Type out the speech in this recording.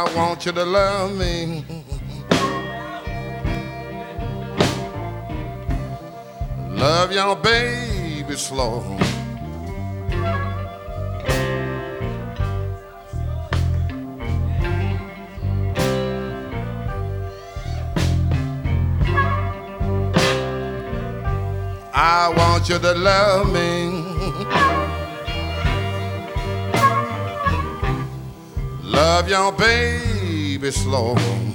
want you to love me. Love your baby slow. I want you to love me. Love your baby slow.